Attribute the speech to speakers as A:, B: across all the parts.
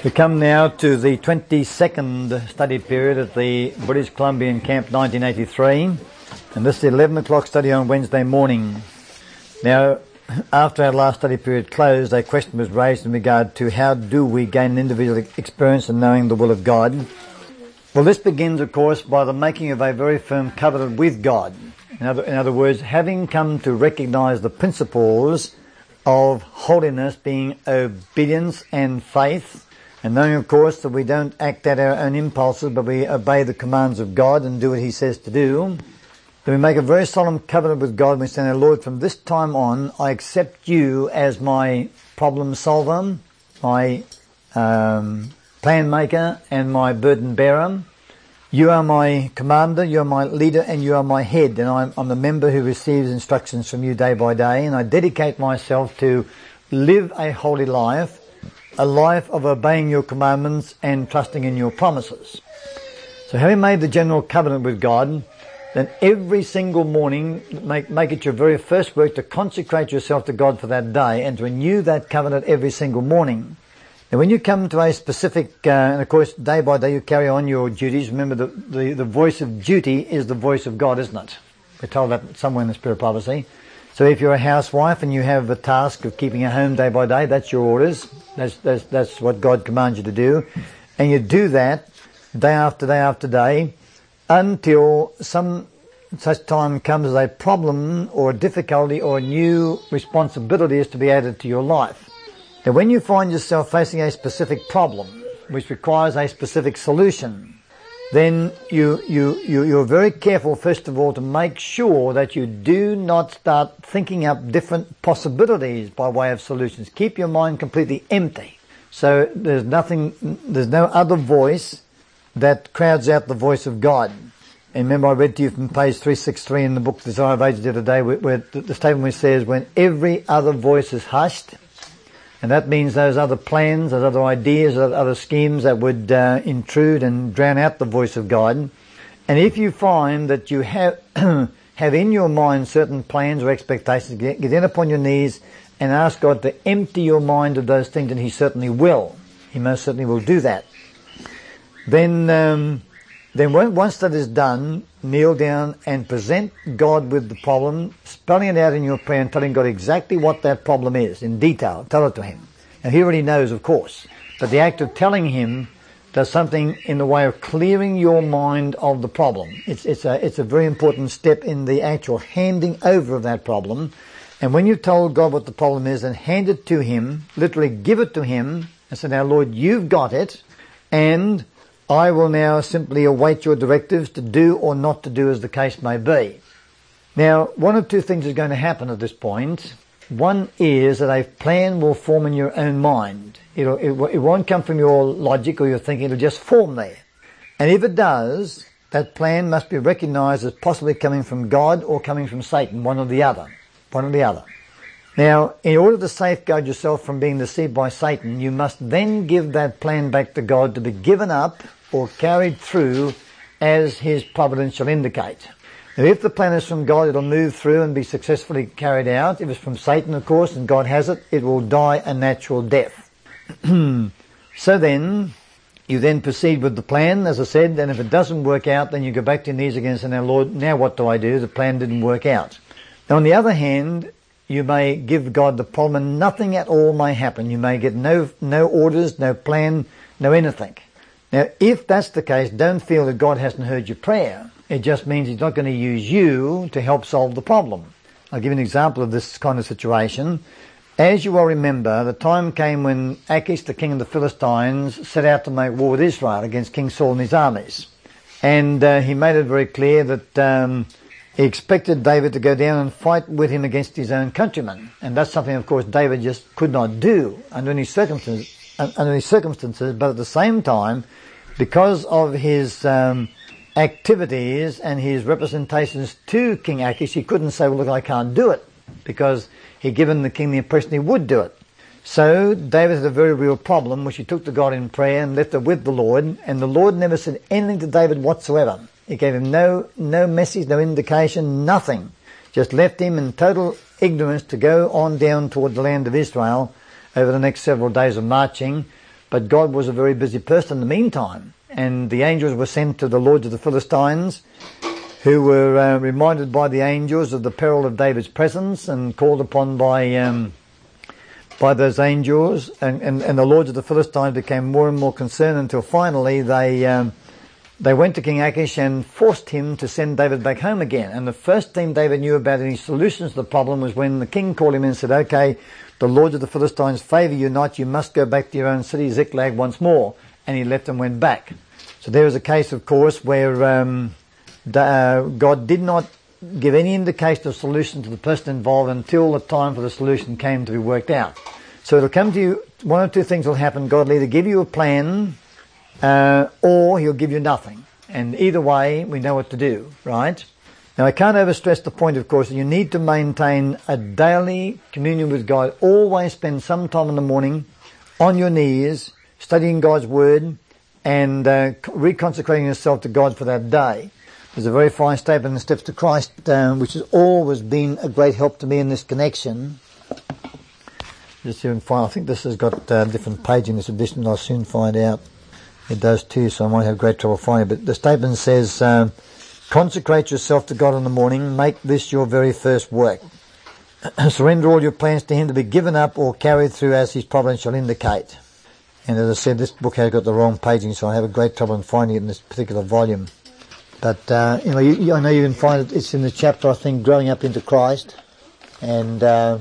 A: We come now to the 22nd study period at the British Columbian Camp 1983, and this is the 11 o'clock study on Wednesday morning. Now, after our last study period closed, a question was raised in regard to how do we gain an individual experience in knowing the will of God. Well, this begins, of course, by the making of a very firm covenant with God. In other words, having come to recognize the principles of holiness being obedience and faith, and knowing, of course, that we don't act out our own impulses, but we obey the commands of God and do what He says to do. Then we make a very solemn covenant with God and we say, "Now, Lord, from this time on, I accept You as my problem solver, my plan maker, and my burden bearer. You are my commander, You are my leader, and You are my head, and I'm the member who receives instructions from You day by day, and I dedicate myself to live a holy life, a life of obeying Your commandments and trusting in Your promises." So having made the general covenant with God, then every single morning make it your very first work to consecrate yourself to God for that day and to renew that covenant every single morning. And when you come to a specific, and of course day by day you carry on your duties, remember the voice of duty is the voice of God, isn't it? We're told that somewhere in the Spirit of Prophecy. So if you're a housewife and you have the task of keeping a home day by day, that's your orders. That's what God commands you to do. And you do that day after day after day until some such time comes as a problem or a difficulty or a new responsibility is to be added to your life. Now when you find yourself facing a specific problem which requires a specific solution, then you're very careful, first of all, to make sure that you do not start thinking up different possibilities by way of solutions. Keep your mind completely empty. So there's no other voice that crowds out the voice of God. And remember I read to you from page 363 in the book Desire of Ages the other day, where the statement which says, when every other voice is hushed, and that means those other plans, those other ideas, those other schemes that would intrude and drown out the voice of God. And if you find that you have in your mind certain plans or expectations, get down upon your knees and ask God to empty your mind of those things, and He certainly will. He most certainly will do that. Then once that is done, kneel down and present God with the problem, spelling it out in your prayer and telling God exactly what that problem is in detail. Tell it to Him. And He already knows, of course. But the act of telling Him does something in the way of clearing your mind of the problem. It's a very important step in the actual handing over of that problem. And when you've told God what the problem is and hand it to Him, literally give it to Him and say, "Now, Lord, You've got it, and I will now simply await Your directives to do or not to do as the case may be." Now, one of two things is going to happen at this point. One is that a plan will form in your own mind. It won't come from your logic or your thinking, it'll just form there. And if it does, that plan must be recognized as possibly coming from God or coming from Satan, one or the other. One or the other. Now, in order to safeguard yourself from being deceived by Satan, you must then give that plan back to God to be given up or carried through as His providence shall indicate. Now, if the plan is from God, it'll move through and be successfully carried out. If it's from Satan, of course, and God has it, it will die a natural death. So then, you then proceed with the plan, as I said, and if it doesn't work out, then you go back to your knees again and say, "Now, Lord, now what do I do? The plan didn't work out." Now, on the other hand, you may give God the problem and nothing at all may happen. You may get no orders, no plan, no anything. Now, if that's the case, don't feel that God hasn't heard your prayer. It just means He's not going to use you to help solve the problem. I'll give you an example of this kind of situation. As you will remember, the time came when Achish, the king of the Philistines, set out to make war with Israel against King Saul and his armies. And he made it very clear that he expected David to go down and fight with him against his own countrymen. And that's something, of course, David just could not do under any circumstances. But at the same time, because of his activities and his representations to King Achish, he couldn't say, "Well, look, I can't do it," because he'd given the king the impression he would do it. So David had a very real problem, which he took to God in prayer and left it with the Lord, and the Lord never said anything to David whatsoever. He gave him no message, no indication, nothing. Just left him in total ignorance to go on down toward the land of Israel over the next several days of marching, but God was a very busy person in the meantime. And the angels were sent to the lords of the Philistines, who were reminded by the angels of the peril of David's presence and called upon by those angels. And the lords of the Philistines became more and more concerned until finally they went to King Achish and forced him to send David back home again. And the first thing David knew about any solutions to the problem was when the king called him in and said, okay, the lords of the Philistines favour you not, you must go back to your own city, Ziklag, once more. And he left and went back. So there was a case, of course, where God did not give any indication of solution to the person involved until the time for the solution came to be worked out. So it'll come to you, one or two things will happen. God will either give you a plan, or he'll give you nothing. And either way, we know what to do, right? Now, I can't overstress the point, of course, that you need to maintain a daily communion with God. Always spend some time in the morning on your knees, studying God's Word, and reconsecrating yourself to God for that day. There's a very fine statement in the Steps to Christ, which has always been a great help to me in this connection. Just see if I can find, I think this has got different page in this edition, I'll soon find out. It does too, so I might have great trouble finding it. But the statement says, consecrate yourself to God in the morning, make this your very first work. Surrender all your plans to Him to be given up or carried through as His providence shall indicate. And as I said, this book has got the wrong paging, so I have a great trouble in finding it in this particular volume. But, I know you can find it, it's in the chapter, I think, Growing Up into Christ. And, I'll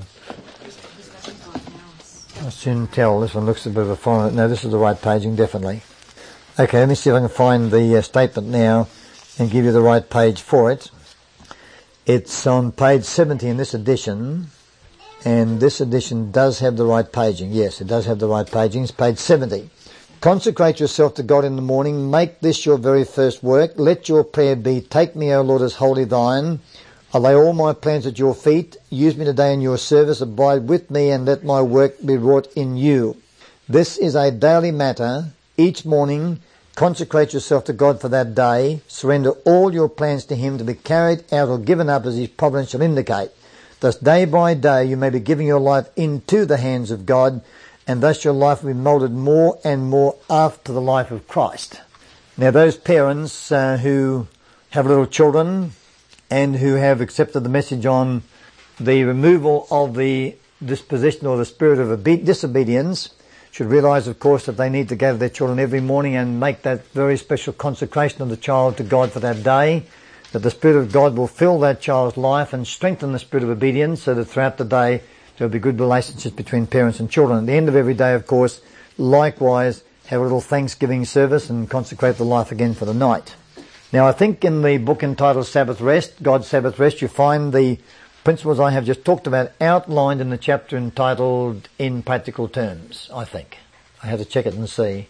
A: soon tell. This one looks a bit of a fine. No, this is the right paging, definitely. Okay, let me see if I can find the statement now and give you the right page for it. It's on page 70 in this edition. And this edition does have the right paging. Yes, it does have the right paging. It's page 70. Consecrate yourself to God in the morning. Make this your very first work. Let your prayer be, take me, O Lord, as wholly thine. I lay all my plans at your feet. Use me today in your service. Abide with me and let my work be wrought in you. This is a daily matter. Each morning, consecrate yourself to God for that day. Surrender all your plans to Him to be carried out or given up as His providence shall indicate. Thus, day by day, you may be giving your life into the hands of God, and thus your life will be moulded more and more after the life of Christ. Now, those parents who have little children and who have accepted the message on the removal of the disposition or the spirit of disobedience should realise, of course, that they need to gather their children every morning and make that very special consecration of the child to God for that day, that the Spirit of God will fill that child's life and strengthen the spirit of obedience so that throughout the day there will be good relationships between parents and children. At the end of every day, of course, likewise have a little Thanksgiving service and consecrate the life again for the night. Now, I think in the book entitled Sabbath Rest, God's Sabbath Rest, you find the principles I have just talked about outlined in the chapter entitled In Practical Terms, I think. I have to check it and see.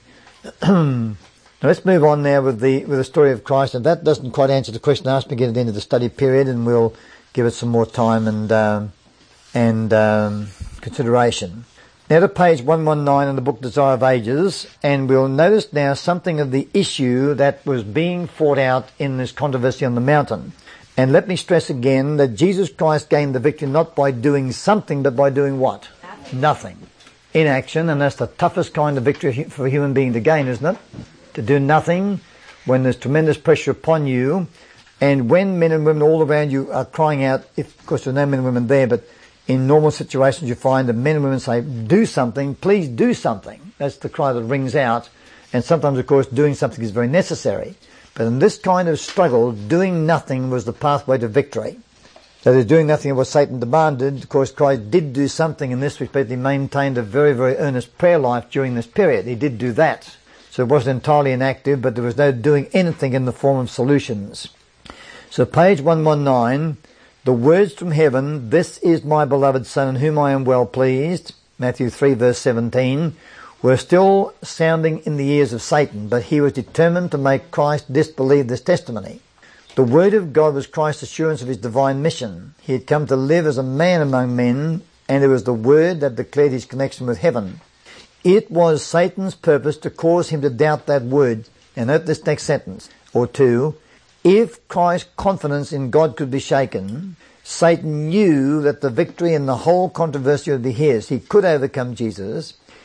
A: Now let's move on now with the story of Christ. And that doesn't quite answer the question asked me at the end of the study period, and we'll give it some more time and consideration. Now to page 119 in the book Desire of Ages, and we'll notice now something of the issue that was being fought out in this controversy on the mountain. And let me stress again that Jesus Christ gained the victory not by doing something, but by doing what? Nothing. Inaction, and that's the toughest kind of victory for a human being to gain, isn't it? To do nothing when there's tremendous pressure upon you, and when men and women all around you are crying out, if, of course, there are no men and women there, but in normal situations you find that men and women say, do something, please do something. That's the cry that rings out, and sometimes, of course, doing something is very necessary. But in this kind of struggle, doing nothing was the pathway to victory. That is, doing nothing of what Satan demanded. Of course, Christ did do something in this respect. He maintained a very, very earnest prayer life during this period. He did do that. So it wasn't entirely inactive, but there was no doing anything in the form of solutions. So page 119, the words from heaven, this is my beloved Son in whom I am well pleased, Matthew 3 verse 17, were still sounding in the ears of Satan, but he was determined to make Christ disbelieve this testimony. The Word of God was Christ's assurance of his divine mission. He had come to live as a man among men, and it was the Word that declared his connection with heaven. It was Satan's purpose to cause him to doubt that word. And note this next sentence, or two. If Christ's confidence in God could be shaken, Satan knew that the victory in the whole controversy would be his. He could overcome Jesus.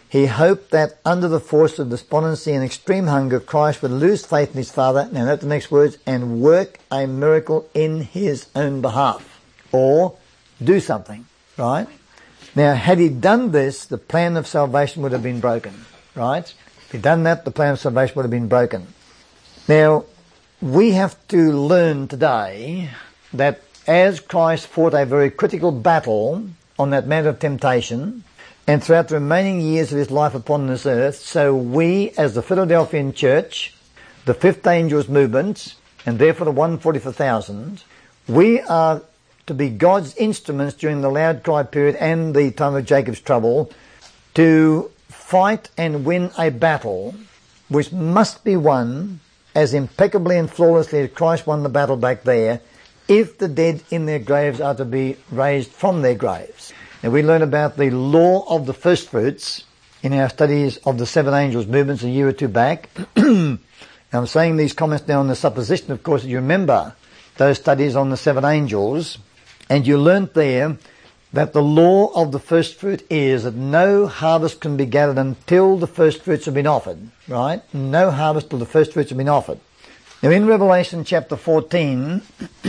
A: He hoped that under the force of despondency and extreme hunger, Christ would lose faith in his Father, now note the next words, and work a miracle in his own behalf. Or do something, right? Now, had he done this, the plan of salvation would have been broken, right? If he'd done that, the plan of salvation would have been broken. Now, we have to learn today that as Christ fought a very critical battle on that mountain of temptation, and throughout the remaining years of his life upon this earth, so we, as the Philadelphian church, the fifth angel's movement, and therefore the 144,000, we are to be God's instruments during the loud cry period and the time of Jacob's trouble to fight and win a battle which must be won as impeccably and flawlessly as Christ won the battle back there, if the dead in their graves are to be raised from their graves. Now, we learned about the law of the first fruits in our studies of the seven angels movements a year or two back. I'm saying these comments now on the supposition, of course, that you remember those studies on the seven angels, and you learnt there that the law of the first fruit is that no harvest can be gathered until the first fruits have been offered, right? No harvest till the first fruits have been offered. Now, in Revelation chapter 14,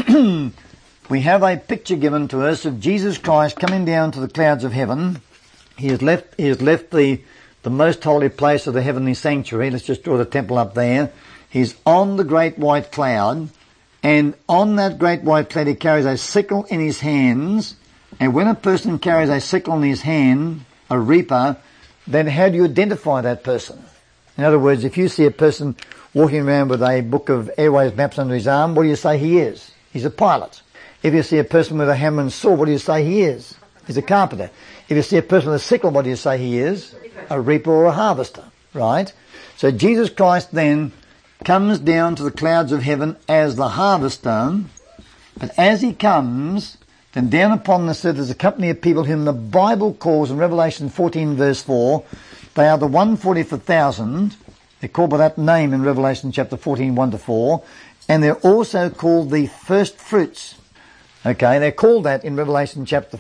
A: we have a picture given to us of Jesus Christ coming down to the clouds of heaven. He has left the most holy place of the heavenly sanctuary. Let's just draw the temple up there. He's on the great white cloud, and on that great white cloud he carries a sickle in his hands. And when a person carries a sickle in his hand, a reaper, then how do you identify that person? In other words, if you see a person walking around with a book of airways maps under his arm, what do you say he is? He's a pilot. If you see a person with a hammer and saw, what do you say he is? He's a carpenter. If you see a person with a sickle, what do you say he is? A reaper or a harvester, right? So Jesus Christ then comes down to the clouds of heaven as the harvester, but as he comes, then down upon this earth is a company of people whom the Bible calls in Revelation 14 verse 4, they are the 144,000. They're called by that name in Revelation chapter 14, 1 to 4, and they're also called the first fruits. Okay, they're called that in Revelation chapter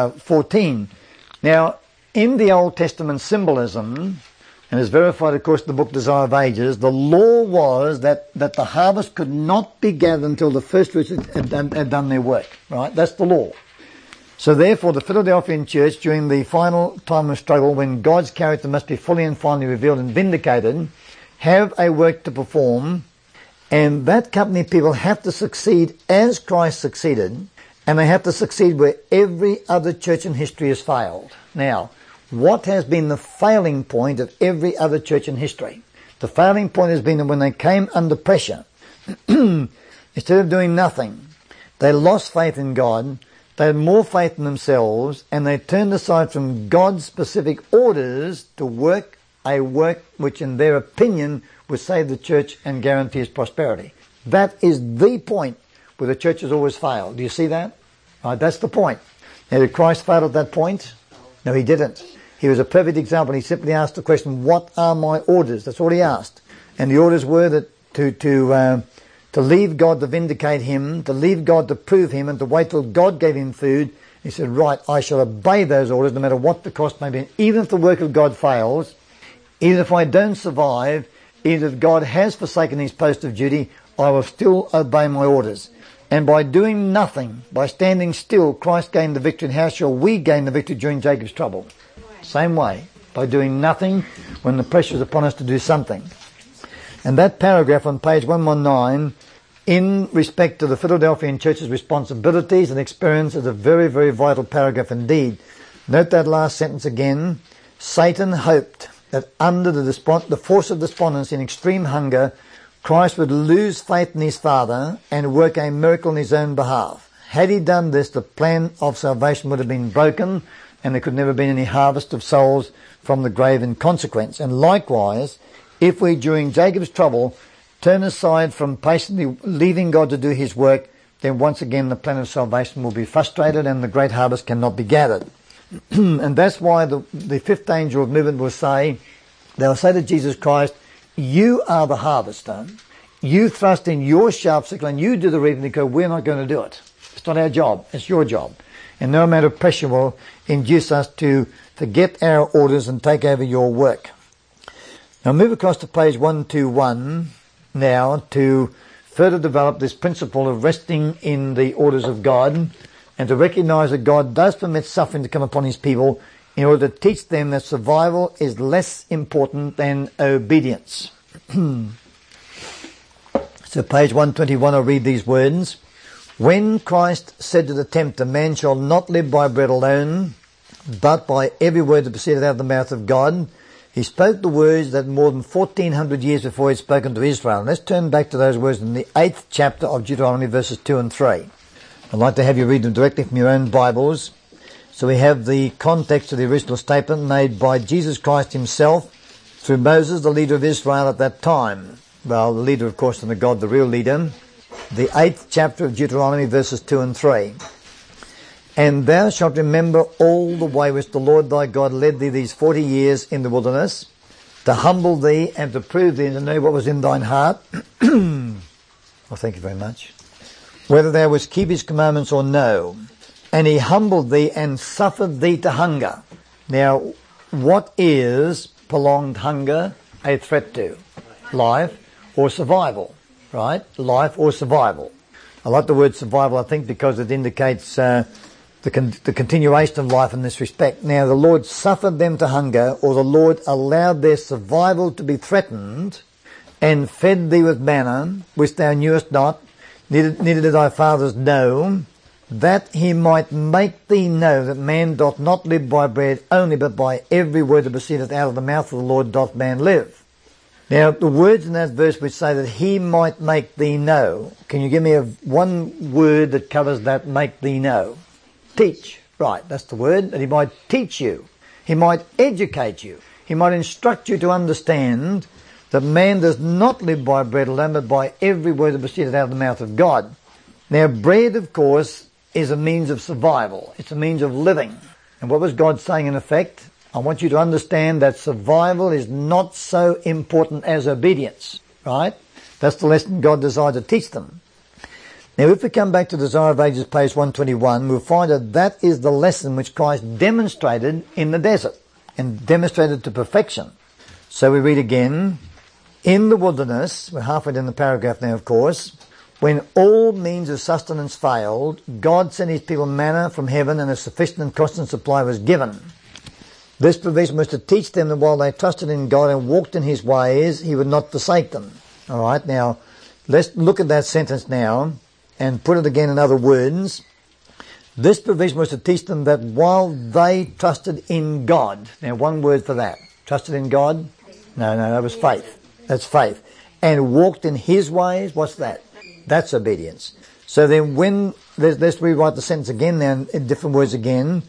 A: 14. Now, in the Old Testament symbolism, and is verified, of course, in the book Desire of Ages, the law was that the harvest could not be gathered until the first fruits had done their work, right? That's the law. So therefore, the Philadelphian church, during the final time of struggle, when God's character must be fully and finally revealed and vindicated, have a work to perform, and that company of people have to succeed as Christ succeeded, and they have to succeed where every other church in history has failed. Now, what has been the failing point of every other church in history? The failing point has been that when they came under pressure, instead of doing nothing, they lost faith in God, they had more faith in themselves, and they turned aside from God's specific orders to work a work which in their opinion would save the church and guarantee its prosperity. That is the point where the church has always failed. Do you see that? Right, that's the point. Now, did Christ fail at that point? No, he didn't. He was a perfect example. He simply asked the question, what are my orders? That's all he asked. And the orders were that to leave God to vindicate him, to leave God to prove him, and to wait till God gave him food. He said, right, I shall obey those orders no matter what the cost may be. Even if the work of God fails, even if I don't survive, even if God has forsaken his post of duty, I will still obey my orders. And by doing nothing, by standing still, Christ gained the victory. And how shall we gain the victory during Jacob's trouble? Same way, by doing nothing when the pressure is upon us to do something. And that paragraph on page 119, in respect to the Philadelphian church's responsibilities and experience, is a very, very vital paragraph indeed. Note that last sentence again. Satan hoped that under the force of despondency and extreme hunger, Christ would lose faith in his Father and work a miracle in his own behalf. Had he done this, the plan of salvation would have been broken, and there could never have been any harvest of souls from the grave in consequence. And likewise, if we, during Jacob's trouble, turn aside from patiently leaving God to do his work, then once again the plan of salvation will be frustrated and the great harvest cannot be gathered. And that's why the fifth angel movement will say, they'll say to Jesus Christ, you are the harvester. You thrust in your sharp sickle and you do the reaping, because we're not going to do it. It's not our job. It's your job. and no amount of pressure will induce us to forget our orders and take over your work. Now move across to page 121 now to further develop this principle of resting in the orders of God and to recognize that God does permit suffering to come upon his people in order to teach them that survival is less important than obedience. So page 121, I'll read these words. When Christ said to the tempter, man shall not live by bread alone, but by every word that proceedeth out of the mouth of God, he spoke the words that more than 1400 years before he had spoken to Israel. And let's turn back to those words in the 8th chapter of Deuteronomy, verses 2 and 3. I'd like to have you read them directly from your own Bibles. So we have the context of the original statement made by Jesus Christ himself through Moses, the leader of Israel at that time. Well, the leader, of course, and the God, the real leader. The 8th chapter of Deuteronomy, verses 2 and 3. And thou shalt remember all the way which the Lord thy God led thee these 40 years in the wilderness, to humble thee and to prove thee and to know what was in thine heart. Well, thank you very much. Whether thou wouldst keep his commandments or no. And he humbled thee and suffered thee to hunger. Now, what is prolonged hunger a threat to? Life or survival, right? Life or survival. I like the word survival, I think, because it indicates the continuation of life in this respect. Now, the Lord suffered them to hunger, or the Lord allowed their survival to be threatened, and fed thee with manna, which thou knewest not, neither did thy fathers know, that he might make thee know that man doth not live by bread only, but by every word that proceedeth out of the mouth of the Lord doth man live. Now, the words in that verse which say that he might make thee know, can you give me one word that covers that make thee know? Teach. Right, that's the word, that he might teach you. He might educate you. He might instruct you to understand that man does not live by bread alone, but by every word that proceedeth out of the mouth of God. Now, bread, of course, is a means of survival. It's a means of living. And what was God saying in effect? I want you to understand that survival is not so important as obedience, right? That's the lesson God desired to teach them. Now, if we come back to Desire of Ages, page 121, we'll find that that is the lesson which Christ demonstrated in the desert and demonstrated to perfection. So we read again, in the wilderness, we're halfway down the paragraph now, of course, when all means of sustenance failed, God sent his people manna from heaven and a sufficient and constant supply was given. This provision was to teach them that while they trusted in God and walked in his ways, he would not forsake them. All right, now, let's look at that sentence now and put it again in other words. This provision was to teach them that while they trusted in God, now one word for that, trusted in God? No, that was faith. That's faith. And walked in his ways, what's that? That's obedience. So then when, let's rewrite the sentence again now in different words again.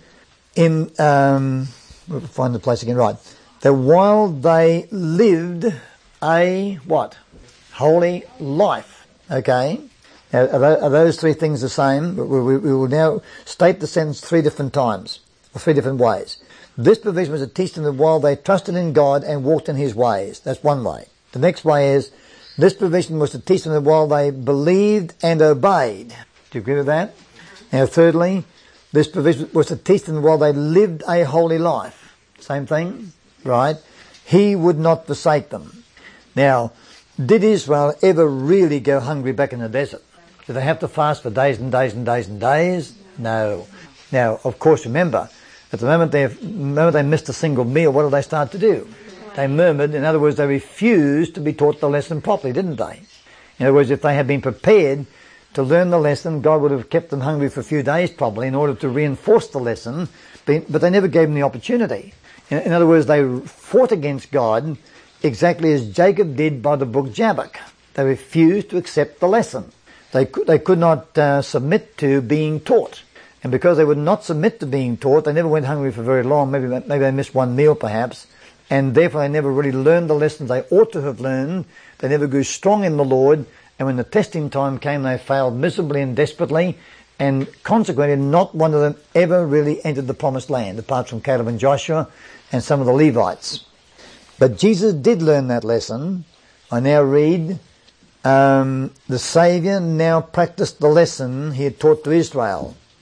A: We'll find the place again, right. That while they lived a, what? Holy life. Okay? Now, are those three things the same? We will now state the sentence 3 different times, or 3 different ways. This provision was to teach them that while they trusted in God and walked in his ways. That's one way. The next way is, this provision was to teach them that while they believed and obeyed. Do you agree with that? Now, thirdly, this provision was to teach them while they lived a holy life. Same thing, right? He would not forsake them. Now, did Israel ever really go hungry back in the desert? Did they have to fast for days and days and days and days? No. Now, of course, remember, at the moment they missed a single meal, what did they start to do? They murmured. In other words, they refused to be taught the lesson properly, didn't they? In other words, if they had been prepared to learn the lesson, God would have kept them hungry for a few days probably in order to reinforce the lesson, but they never gave them the opportunity. In other words, they fought against God exactly as Jacob did by the brook Jabbok. They refused to accept the lesson. They could not submit to being taught. And because they would not submit to being taught, they never went hungry for very long. Maybe they missed one meal perhaps. And therefore they never really learned the lessons they ought to have learned. They never grew strong in the Lord. And when the testing time came, they failed miserably and desperately. And consequently, not one of them ever really entered the promised land, apart from Caleb and Joshua and some of the Levites. But Jesus did learn that lesson. I now read, the Saviour now practiced the lesson he had taught to Israel.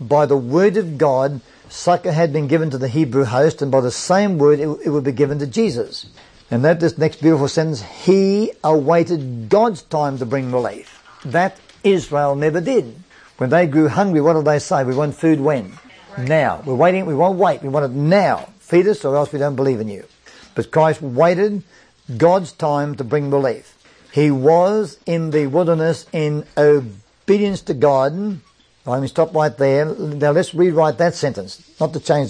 A: by the word of God, succor had been given to the Hebrew host, and by the same word it would be given to Jesus. And note this next beautiful sentence, he awaited God's time to bring relief. That Israel never did. When they grew hungry, what did they say? We want food when? Now. We're waiting, we won't wait, we want it now. Feed us or else we don't believe in you. But Christ waited God's time to bring relief. He was in the wilderness in obedience to God. Let me stop right there. Now let's rewrite that sentence. Not to change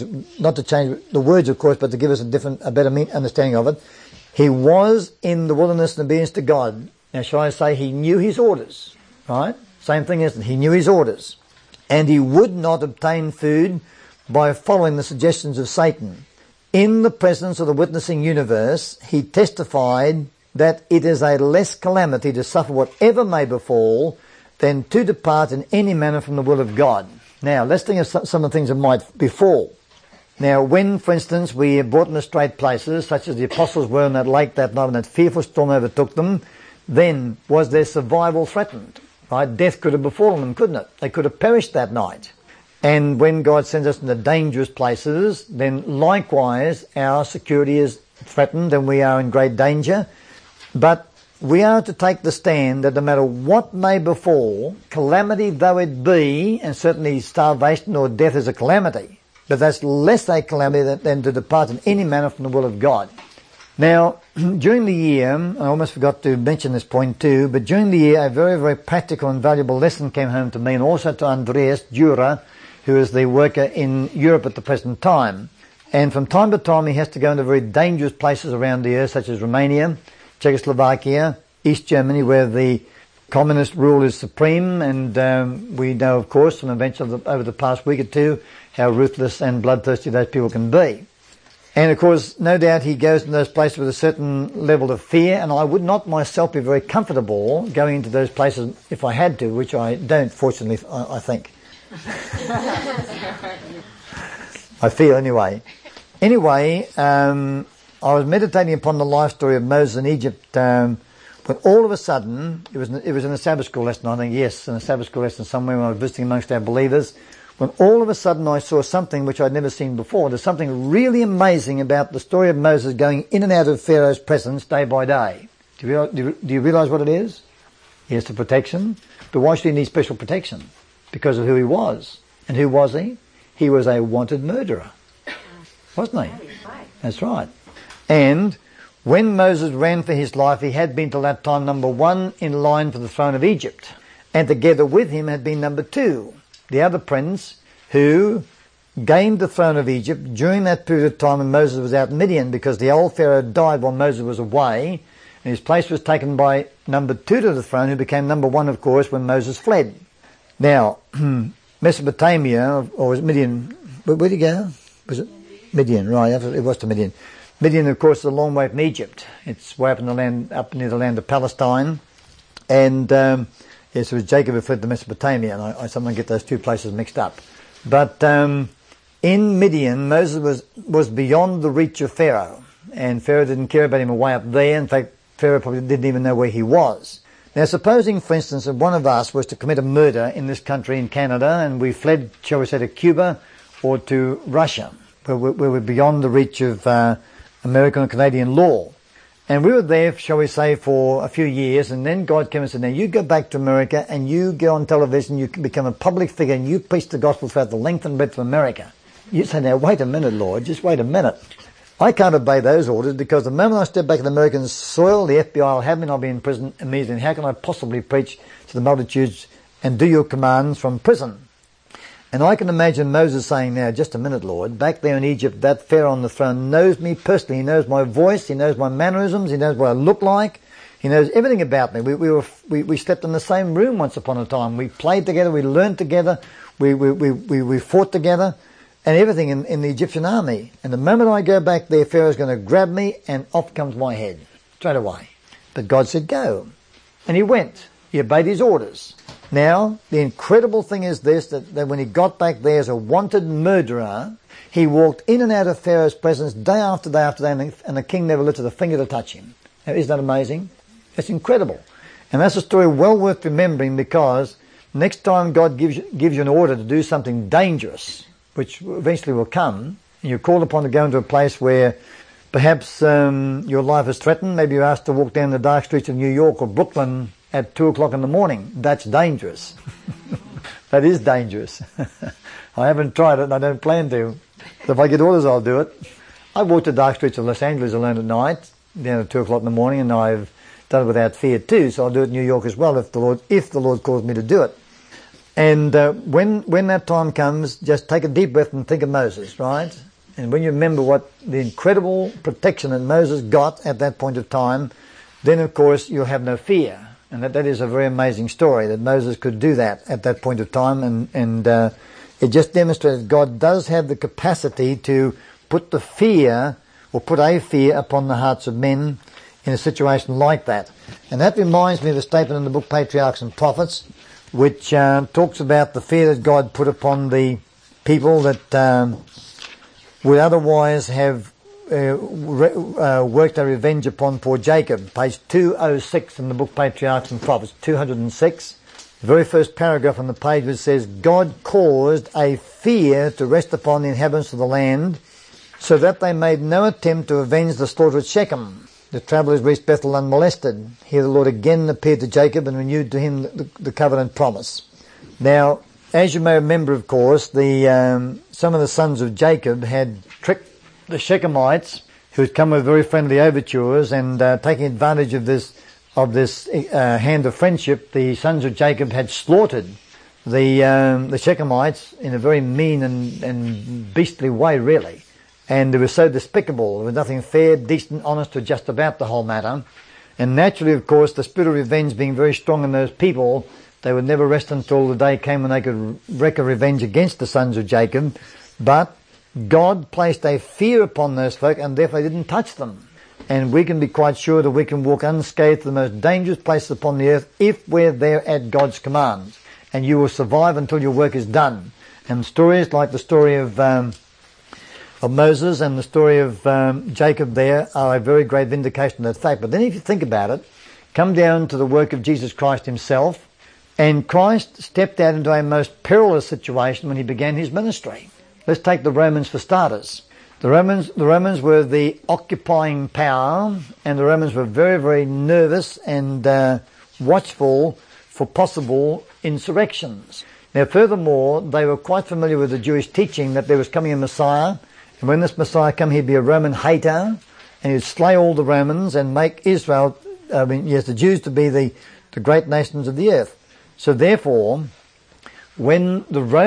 A: the words, of course, but to give us a better understanding of it. He was in the wilderness in obedience to God. Now shall I say he knew his orders, right? Same thing, isn't it? He knew his orders. And he would not obtain food by following the suggestions of Satan. In the presence of the witnessing universe, he testified that it is a less calamity to suffer whatever may befall than to depart in any manner from the will of God. Now, let's think of some of the things that might befall. Now, when, for instance, we are brought into straight places, such as the apostles were in that lake that night when that fearful storm overtook them, then was their survival threatened? Right? Death could have befallen them, couldn't it? They could have perished that night. And when God sends us into dangerous places, then likewise our security is threatened and we are in great danger. But we are to take the stand that no matter what may befall, calamity though it be, and certainly starvation or death is a calamity, but that's less a calamity than to depart in any manner from the will of God. Now, during the year, I almost forgot to mention this point too, but during the year a very, very practical and valuable lesson came home to me and also to Andreas Dura, who is the worker in Europe at the present time. And from time to time he has to go into very dangerous places around the earth, such as Romania, Czechoslovakia, East Germany, where the communist rule is supreme, and we know, of course, from events over the past week or two, how ruthless and bloodthirsty those people can be. And of course, no doubt he goes in those places with a certain level of fear, and I would not myself be very comfortable going into those places if I had to, which I don't, fortunately, I think. I feel anyway. Anyway, I was meditating upon the life story of Moses in Egypt, when all of a sudden, it was in a Sabbath school lesson, I think, yes, in a Sabbath school lesson somewhere when I was visiting amongst our believers, when all of a sudden I saw something which I'd never seen before. There's something really amazing about the story of Moses going in and out of Pharaoh's presence day by day. Do you realize what it is? Yes, the protection. But why should he need special protection? Because of who he was. And who was he? He was a wanted murderer. Wasn't he? That's right. And when Moses ran for his life, he had been till that time number one in line for the throne of Egypt. And together with him had been number two, the other prince who gained the throne of Egypt during that period of time when Moses was out in Midian, because the old Pharaoh died while Moses was away, and his place was taken by number two to the throne, who became number one, of course, when Moses fled. Now, Mesopotamia, or was it Midian? Where'd he go? Was it Midian? Right, it was to Midian. Midian, of course, is a long way from Egypt. It's way up in the land, up near the land of Palestine. And, yes, it was Jacob who fled to Mesopotamia, and I sometimes get those two places mixed up. But, in Midian, Moses was beyond the reach of Pharaoh. And Pharaoh didn't care about him away up there. In fact, Pharaoh probably didn't even know where he was. Now, supposing, for instance, that one of us was to commit a murder in this country, in Canada, and we fled, shall we say, to Cuba or to Russia, where we're beyond the reach of American and Canadian law. And we were there, shall we say, for a few years, and then God came and said, now you go back to America and you go on television, you can become a public figure and you preach the gospel throughout the length and breadth of America. You say, now wait a minute, Lord, just wait a minute. I can't obey those orders because the moment I step back in American soil, the FBI will have me and I'll be in prison immediately. How can I possibly preach to the multitudes and do your commands from prison? And I can imagine Moses saying, now, just a minute, Lord, back there in Egypt, that Pharaoh on the throne knows me personally. He knows my voice. He knows my mannerisms. He knows what I look like. He knows everything about me. We slept in the same room once upon a time. We played together. We learned together. We fought together. And everything in the Egyptian army. And the moment I go back there, Pharaoh's going to grab me and off comes my head. Straight away. But God said, go. And he went. He obeyed his orders. Now, the incredible thing is this, that when he got back there as a wanted murderer, he walked in and out of Pharaoh's presence day after day after day, and the king never lifted a finger to touch him. Now, isn't that amazing? It's incredible. And that's a story well worth remembering because next time God gives you an order to do something dangerous, which eventually will come, and you're called upon to go into a place where perhaps your life is threatened. Maybe you're asked to walk down the dark streets of New York or Brooklyn at 2 o'clock in the morning. That's dangerous. That is dangerous. I haven't tried it and I don't plan to. So if I get orders, I'll do it. I walked the dark streets of Los Angeles alone at night, down at 2 o'clock in the morning, and I've done it without fear too, so I'll do it in New York as well if the Lord calls me to do it. And when that time comes, just take a deep breath and think of Moses, right? And when you remember what the incredible protection that Moses got at that point of time, then of course you'll have no fear. And that is a very amazing story, that Moses could do that at that point of time, and it just demonstrates God does have the capacity to put the fear, or put a fear upon the hearts of men in a situation like that. And that reminds me of a statement in the book Patriarchs and Prophets, which talks about the fear that God put upon the people that would otherwise have worked a revenge upon poor Jacob. Page 206 in the book Patriarchs and Prophets, 206. The very first paragraph on the page which says, God caused a fear to rest upon the inhabitants of the land, so that they made no attempt to avenge the slaughter at Shechem. The travellers reached Bethel unmolested. Here the Lord again appeared to Jacob and renewed to him the covenant promise. Now, as you may remember, of course, some of the sons of Jacob had tricked the Shechemites, who had come with very friendly overtures, and taking advantage of this hand of friendship, the sons of Jacob had slaughtered the Shechemites in a very mean and beastly way, really. And it was so despicable. There was nothing fair, decent, honest, or just about the whole matter. And naturally, of course, the spirit of revenge being very strong in those people, they would never rest until the day came when they could wreak a revenge against the sons of Jacob. But God placed a fear upon those folk, and therefore they didn't touch them. And we can be quite sure that we can walk unscathed to the most dangerous places upon the earth if we're there at God's commands. And you will survive until your work is done. And stories like the story of Moses and the story of Jacob there are a very great vindication of that fact. But then if you think about it, come down to the work of Jesus Christ himself, and Christ stepped out into a most perilous situation when he began his ministry. Let's take the Romans for starters. The Romans were the occupying power, and the Romans were very, very nervous and watchful for possible insurrections. Now, furthermore, they were quite familiar with the Jewish teaching that there was coming a Messiah, and when this Messiah came, he'd be a Roman hater, and he'd slay all the Romans and make Israel, the Jews to be the great nations of the earth. So therefore, when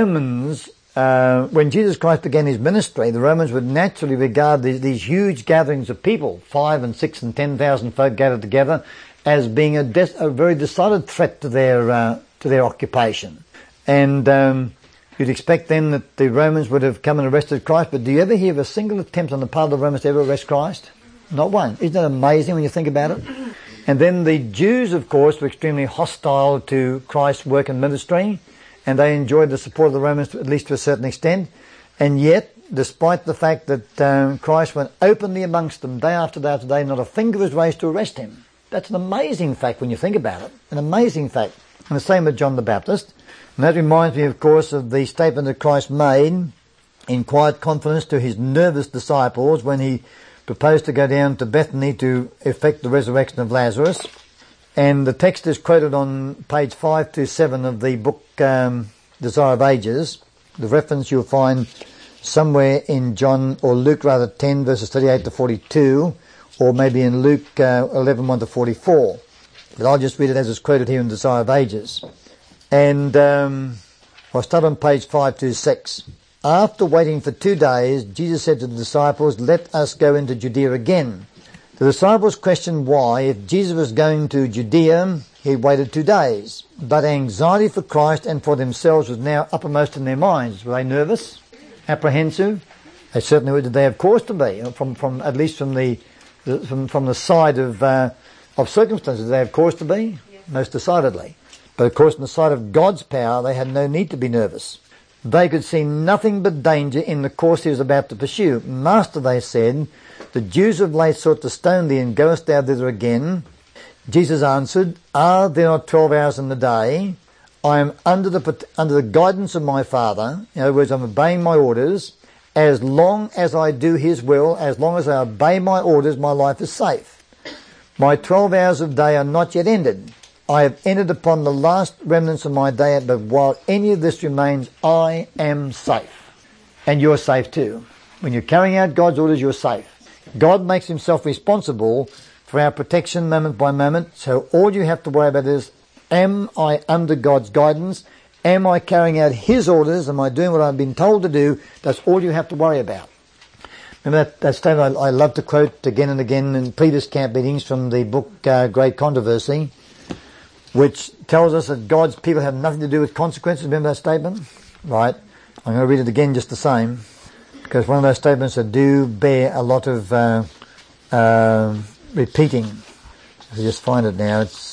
A: Jesus Christ began his ministry, the Romans would naturally regard these huge gatherings of people, 5 and 6 and 10,000 folk gathered together, as being a very decided threat to their occupation. And you'd expect then that the Romans would have come and arrested Christ, but do you ever hear of a single attempt on the part of the Romans to ever arrest Christ? Not one. Isn't that amazing when you think about it? And then the Jews, of course, were extremely hostile to Christ's work and ministry, and they enjoyed the support of the Romans, at least to a certain extent. And yet, despite the fact that Christ went openly amongst them day after day after day, not a finger was raised to arrest him. That's an amazing fact when you think about it. An amazing fact. And the same with John the Baptist. And that reminds me, of course, of the statement that Christ made in quiet confidence to his nervous disciples when he proposed to go down to Bethany to effect the resurrection of Lazarus. And the text is quoted on page 527 of the book Desire of Ages. The reference you'll find somewhere in John, or Luke rather, 10 verses 38 to 42, or maybe in Luke 11, 1 to 44. But I'll just read it as it's quoted here in Desire of Ages. And I'll start on page 526. After waiting for 2 days, Jesus said to the disciples, "Let us go into Judea again." The disciples questioned why, if Jesus was going to Judea, he had waited 2 days. But anxiety for Christ and for themselves was now uppermost in their minds. Were they nervous? Apprehensive? They certainly were. Did they have cause to be? From at least from the side of circumstances, did they have cause to be? Yes. Most decidedly. But of course, on the side of God's power, they had no need to be nervous. They could see nothing but danger in the course he was about to pursue. "Master," they said, "the Jews of late sought to stone thee, and goest thou thither again?" Jesus answered, "Are there not 12 hours in the day? I am under the guidance of my Father. In other words, I'm obeying my orders. As long as I do His will, as long as I obey my orders, my life is safe. My 12 hours of day are not yet ended. I have entered upon the last remnants of my day, but while any of this remains, I am safe. And you're safe too. When you're carrying out God's orders, you're safe. God makes Himself responsible for our protection moment by moment, so all you have to worry about is, am I under God's guidance? Am I carrying out His orders? Am I doing what I've been told to do? That's all you have to worry about. Remember that statement I love to quote again and again in Peter's camp meetings from the book Great Controversy, which tells us that God's people have nothing to do with consequences. Remember that statement? Right. I'm going to read it again just the same, because one of those statements that do bear a lot of repeating. If you just find it now, it's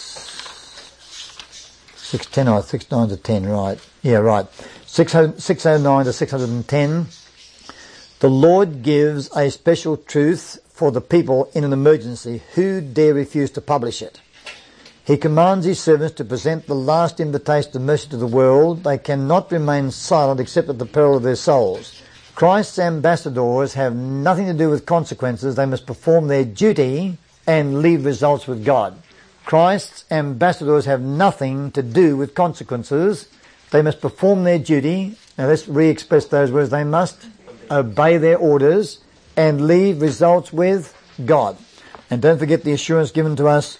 A: 610 or 609 to 10, right? Yeah, right. 609 to 610. The Lord gives a special truth for the people in an emergency. Who dare refuse to publish it? He commands His servants to present the last invitation of mercy to the world. They cannot remain silent except at the peril of their souls. Christ's ambassadors have nothing to do with consequences. They must perform their duty and leave results with God. Christ's ambassadors have nothing to do with consequences. They must perform their duty. Now let's re-express those words. They must obey their orders and leave results with God. And don't forget the assurance given to us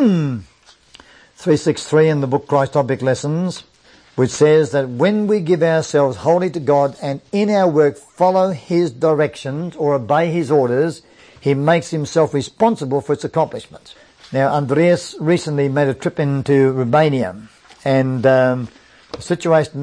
A: 363 in the book Christ Topic Lessons, which says that when we give ourselves wholly to God and in our work follow His directions or obey His orders, He makes Himself responsible for its accomplishments. Now, Andreas recently made a trip into Romania, and the situation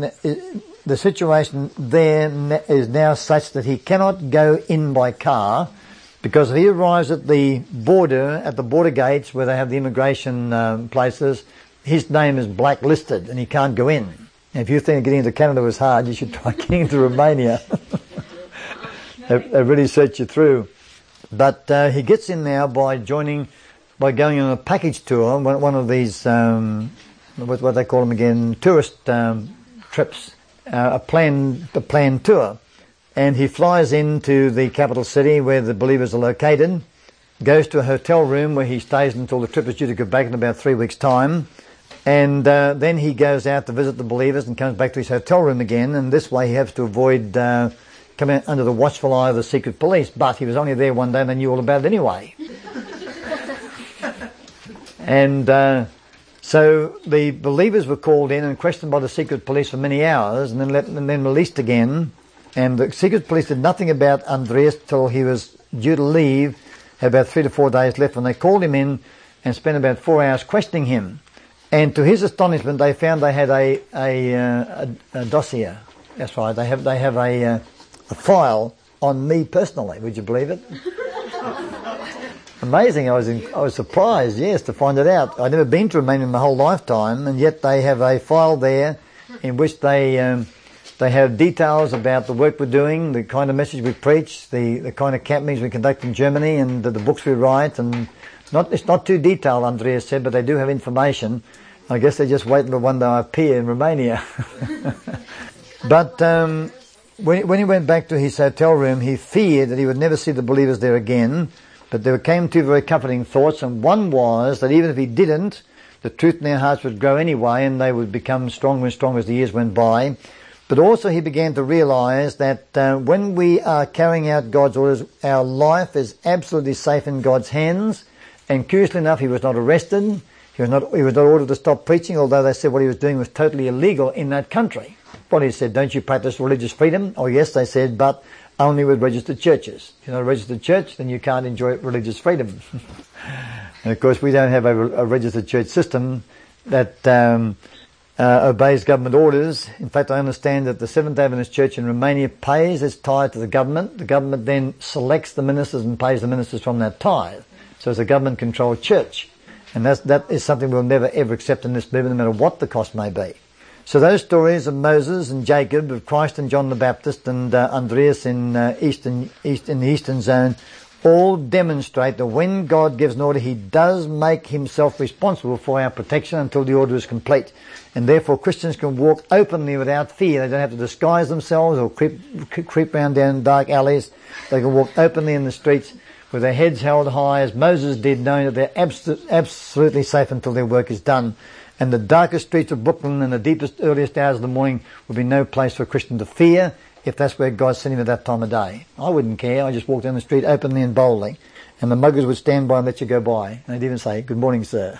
A: there is now such that he cannot go in by car, because if he arrives at the border gates where they have the immigration places, his name is blacklisted and he can't go in. And if you think getting into Canada was hard, you should try getting into Romania. They really search you through. But he gets in now by going on a package tour, one of these, what they call them again, tourist trips, a planned tour. And he flies into the capital city where the believers are located, goes to a hotel room where he stays until the trip is due to go back in about 3 weeks' time, and then he goes out to visit the believers and comes back to his hotel room again, and this way he has to avoid coming under the watchful eye of the secret police. But he was only there one day and they knew all about it anyway. And so the believers were called in and questioned by the secret police for many hours, and then released again. And the secret police did nothing about Andreas till he was due to leave, had about 3 to 4 days left, when they called him in and spent about 4 hours questioning him. And to his astonishment, they found they had a dossier. That's right. They have a file on me personally. Would you believe it? Amazing. I was surprised, yes, to find it out. I'd never been to Romania in my whole lifetime, and yet they have a file there in which they have details about the work we're doing, the kind of message we preach, the kind of camp meetings we conduct in Germany, and the books we write. And it's not too detailed, Andreas said, but they do have information. I guess they just wait until one day I appear in Romania. But when he went back to his hotel room, he feared that he would never see the believers there again. But there came two very comforting thoughts, and one was that even if he didn't, the truth in their hearts would grow anyway, and they would become stronger and stronger as the years went by. But also he began to realize that when we are carrying out God's orders, our life is absolutely safe in God's hands. And curiously enough, he was not arrested. He was not ordered to stop preaching, although they said what he was doing was totally illegal in that country. What he said, don't you practice religious freedom? Oh yes, they said, but only with registered churches. If you're not a registered church, then you can't enjoy religious freedom. And of course we don't have a registered church system that obeys government orders. In fact, I understand that the Seventh-day Adventist Church in Romania pays its tithe to the government. The government then selects the ministers and pays the ministers from that tithe. So it's a government-controlled church. And that is something we'll never ever accept in this movement, no matter what the cost may be. So those stories of Moses and Jacob, of Christ and John the Baptist, and Andreas in the eastern zone, all demonstrate that when God gives an order, he does make himself responsible for our protection until the order is complete. And therefore Christians can walk openly without fear. They don't have to disguise themselves or creep around down dark alleys. They can walk openly in the streets with their heads held high, as Moses did, knowing that they're absolutely safe until their work is done. And the darkest streets of Brooklyn and the deepest, earliest hours of the morning would be no place for a Christian to fear, if that's where God sent him at that time of day. I wouldn't care. I just walked down the street openly and boldly, and the muggers would stand by and let you go by. And they'd even say, "Good morning, sir."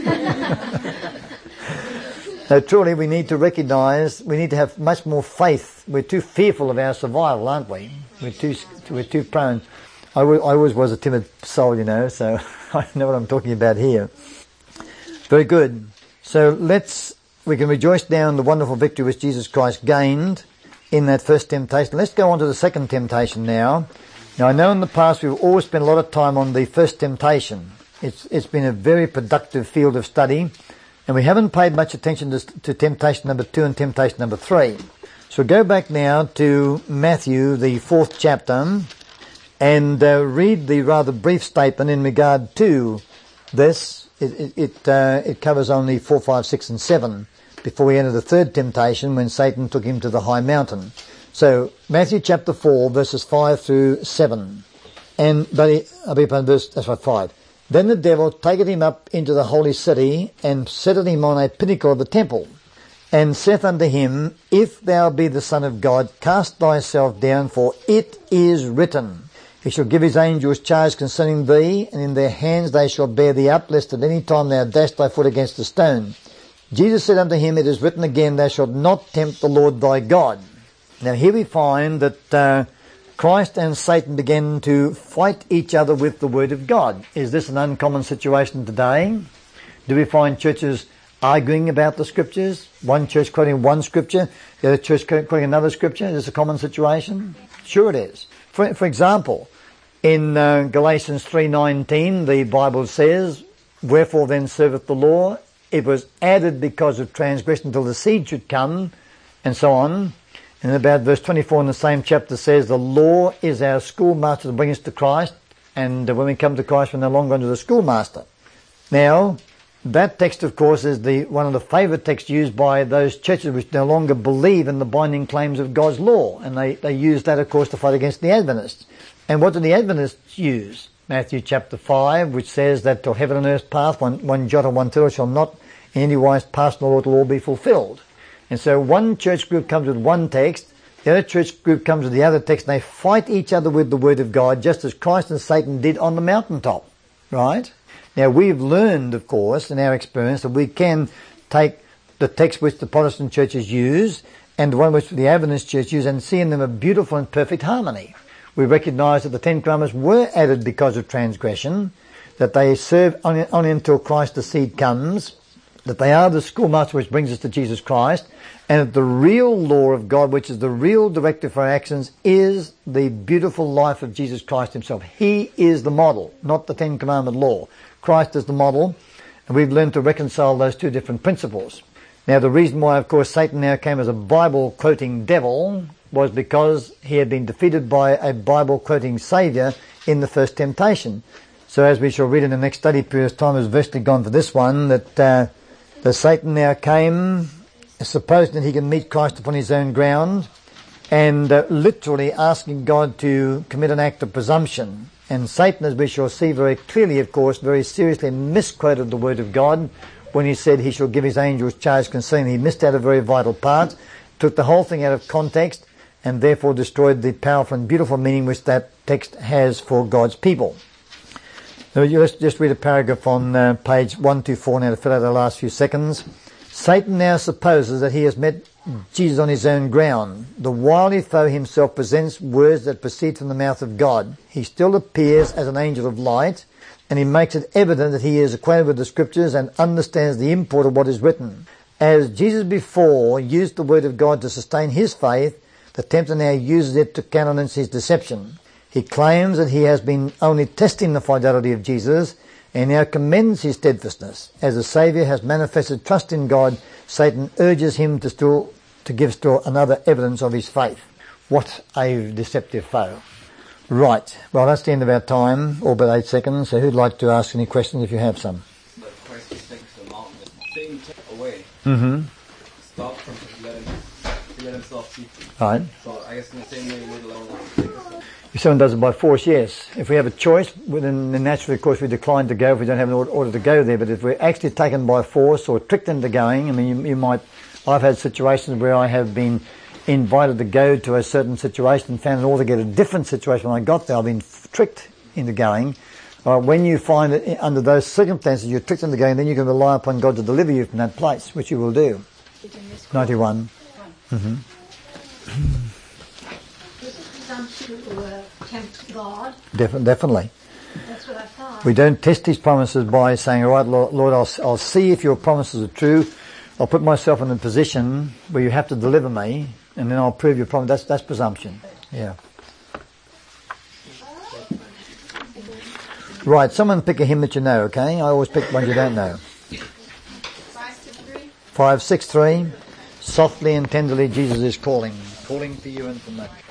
A: So truly we need to recognise, we need to have much more faith. We're too fearful of our survival, aren't we? We're too prone. I always was a timid soul, so I know what I'm talking about here. Very good. So we can rejoice now in the wonderful victory which Jesus Christ gained in that first temptation. Let's go on to the second temptation now. Now I know in the past we've always spent a lot of time on the first temptation. It's been a very productive field of study, and we haven't paid much attention to temptation number 2 and temptation number 3. So go back now to Matthew, the 4th chapter, and read the rather brief statement in regard to this. It covers only 4, 5, 6 and 7 before we enter the third temptation when Satan took him to the high mountain. So Matthew chapter 4 verses 5 through 7. Verse 5. Then the devil taketh him up into the holy city and setteth him on a pinnacle of the temple, and saith unto him, If thou be the Son of God, cast thyself down, for it is written, He shall give his angels charge concerning thee, and in their hands they shall bear thee up, lest at any time thou dash thy foot against a stone. Jesus said unto him, It is written again, Thou shalt not tempt the Lord thy God. Now here we find that Christ and Satan began to fight each other with the Word of God. Is this an uncommon situation today? Do we find churches arguing about the Scriptures? One church quoting one Scripture, the other church quoting another Scripture? Is this a common situation? Sure it is. For example, in Galatians 3:19, the Bible says, Wherefore then serveth the law? It was added because of transgression until the seed should come, and so on. And about verse 24 in the same chapter says, The law is our schoolmaster to bring us to Christ, and when we come to Christ, we're no longer under the schoolmaster. Now, that text, of course, is one of the favourite texts used by those churches which no longer believe in the binding claims of God's law. And they use that, of course, to fight against the Adventists. And what do the Adventists use? Matthew chapter 5, which says that till heaven and earth pass, one jot or one tittle shall not in any wise pass, nor will all be fulfilled. And so one church group comes with one text, the other church group comes with the other text, and they fight each other with the Word of God, just as Christ and Satan did on the mountaintop. Right? Now we've learned, of course, in our experience, that we can take the text which the Protestant churches use and the one which the Adventist church use and see in them a beautiful and perfect harmony. We recognise that the Ten Commandments were added because of transgression, that they serve only until Christ the seed comes, that they are the schoolmaster which brings us to Jesus Christ, and that the real law of God, which is the real directive for our actions, is the beautiful life of Jesus Christ himself. He is the model, not the Ten Commandment law. Christ is the model, and we've learned to reconcile those two different principles. Now the reason why, of course, Satan now came as a Bible-quoting devil was because he had been defeated by a Bible-quoting Saviour in the first temptation. So as we shall read in the next study period, time has virtually gone for this one, that Satan now came, supposing that he can meet Christ upon his own ground, and literally asking God to commit an act of presumption. And Satan, as we shall see very clearly, of course, very seriously misquoted the Word of God when he said he shall give his angels charge concerning. He missed out a very vital part, took the whole thing out of context, and therefore destroyed the powerful and beautiful meaning which that text has for God's people. Now, let's just read a paragraph on page 124 now to fill out the last few seconds. Satan now supposes that he has met Jesus on his own ground. The wily foe himself presents words that proceed from the mouth of God. He still appears as an angel of light, and he makes it evident that he is acquainted with the Scriptures and understands the import of what is written. As Jesus before used the Word of God to sustain his faith, the tempter now uses it to countenance his deception. He claims that he has been only testing the fidelity of Jesus, and now commends his steadfastness. As the Saviour has manifested trust in God, Satan urges him to give still another evidence of his faith. What a deceptive foe. Right. Well, that's the end of our time, all but 8 seconds. So who'd like to ask any questions if you have some?
B: But Christ takes the mountain, Satan took away.
A: Mm-hmm.
B: Stop from he let himself see.
A: Right.
B: So I guess in the same way, we're allowed to take us.
A: If someone does it by force, yes. If we have a choice, then naturally, of course, we decline to go if we don't have an order to go there. But if we're actually taken by force or tricked into going, I mean, you might... I've had situations where I have been invited to go to a certain situation and found an altogether different situation when I got there. I've been tricked into going. When you find it under those circumstances, you're tricked into going, then you can rely upon God to deliver you from that place, which you will do. 91. Mm-hmm.
C: To tempt God.
A: Definitely.
C: That's what I thought.
A: We don't test His promises by saying, all right, Lord, I'll see if your promises are true. I'll put myself in a position where you have to deliver me, and then I'll prove your promise. That's presumption. Yeah. Right, someone pick a hymn that you know, okay? I always pick ones you don't know.
C: 563.
A: 563. Softly and tenderly Jesus is calling. Calling for you and for me.